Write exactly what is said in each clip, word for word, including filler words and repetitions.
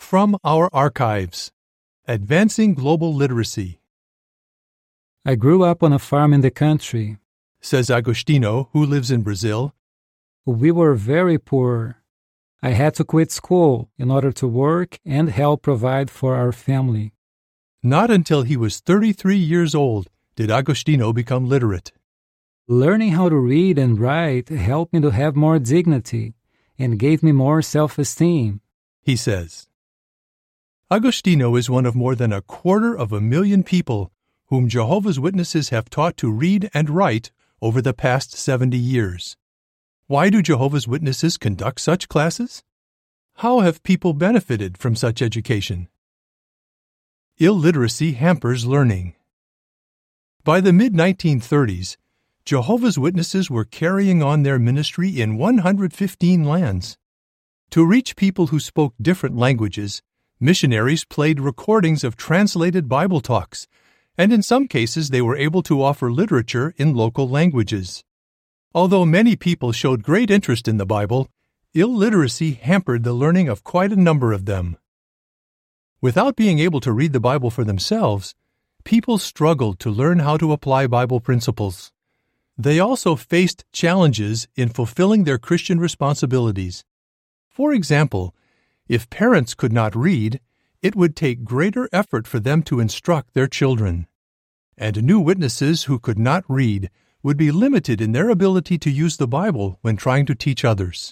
from our archives. Advancing Global Literacy. I grew up on a farm in the country, says Agostinho, who lives in Brazil. We were very poor. I had to quit school in order to work and help provide for our family. Not until he was thirty-three years old did Agostinho become literate. Learning how to read and write helped me to have more dignity and gave me more self-esteem, he says. Agostinho is one of more than a quarter of a million people whom Jehovah's Witnesses have taught to read and write over the past seventy years. Why do Jehovah's Witnesses conduct such classes? How have people benefited from such education? Illiteracy hampers learning. By the mid nineteen thirties, Jehovah's Witnesses were carrying on their ministry in one hundred fifteen lands. To reach people who spoke different languages, missionaries played recordings of translated Bible talks, and in some cases they were able to offer literature in local languages. Although many people showed great interest in the Bible, illiteracy hampered the learning of quite a number of them. Without being able to read the Bible for themselves, people struggled to learn how to apply Bible principles. They also faced challenges in fulfilling their Christian responsibilities. For example, if parents could not read, it would take greater effort for them to instruct their children. And new witnesses who could not read would be limited in their ability to use the Bible when trying to teach others.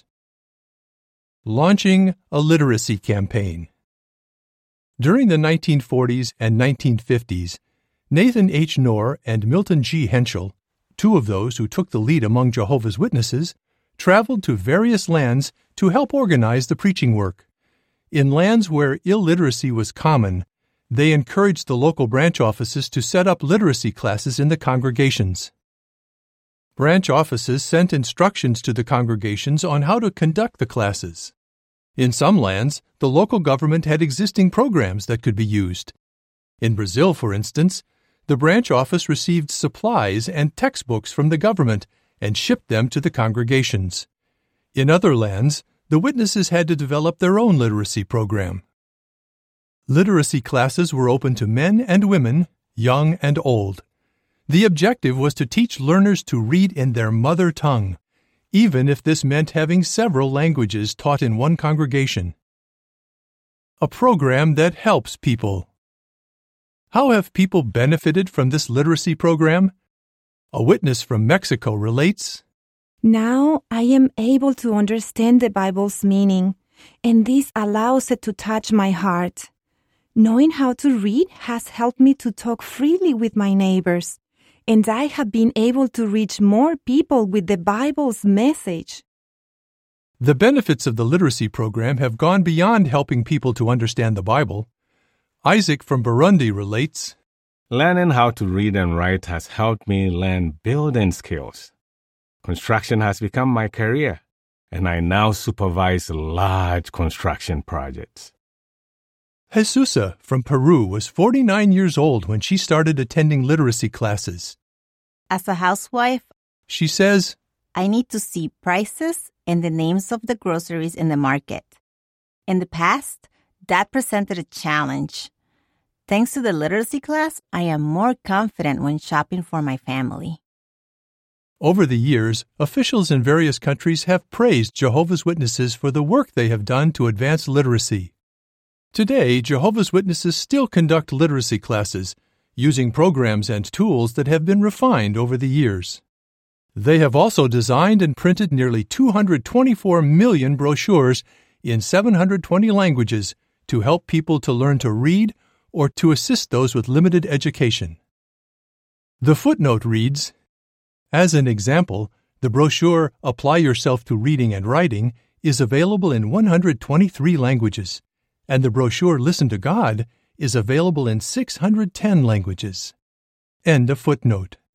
Launching a literacy campaign. During the nineteen forties and nineteen fifties, Nathan H. Knorr and Milton G. Henschel, two of those who took the lead among Jehovah's Witnesses, traveled to various lands to help organize the preaching work. In lands where illiteracy was common, they encouraged the local branch offices to set up literacy classes in the congregations. Branch offices sent instructions to the congregations on how to conduct the classes. In some lands, the local government had existing programs that could be used. In Brazil, for instance, the branch office received supplies and textbooks from the government and shipped them to the congregations. In other lands, the witnesses had to develop their own literacy program. Literacy classes were open to men and women, young and old. The objective was to teach learners to read in their mother tongue, even if this meant having several languages taught in one congregation. A program that helps people. How have people benefited from this literacy program? A witness from Mexico relates, Now I am able to understand the Bible's meaning, and this allows it to touch my heart. Knowing how to read has helped me to talk freely with my neighbors, and I have been able to reach more people with the Bible's message. The benefits of the literacy program have gone beyond helping people to understand the Bible. Isaac from Burundi relates, Learning how to read and write has helped me learn building skills. Construction has become my career, and I now supervise large construction projects. Jesusa from Peru was forty-nine years old when she started attending literacy classes. As a housewife, she says, I need to see prices and the names of the groceries in the market. In the past, that presented a challenge. Thanks to the literacy class, I am more confident when shopping for my family. Over the years, officials in various countries have praised Jehovah's Witnesses for the work they have done to advance literacy. Today, Jehovah's Witnesses still conduct literacy classes, using programs and tools that have been refined over the years. They have also designed and printed nearly two hundred twenty-four million brochures in seven hundred twenty languages to help people to learn to read or to assist those with limited education. The footnote reads, As an example, the brochure Apply Yourself to Reading and Writing is available in one hundred twenty-three languages, and the brochure Listen to God is available in six hundred ten languages. End of footnote.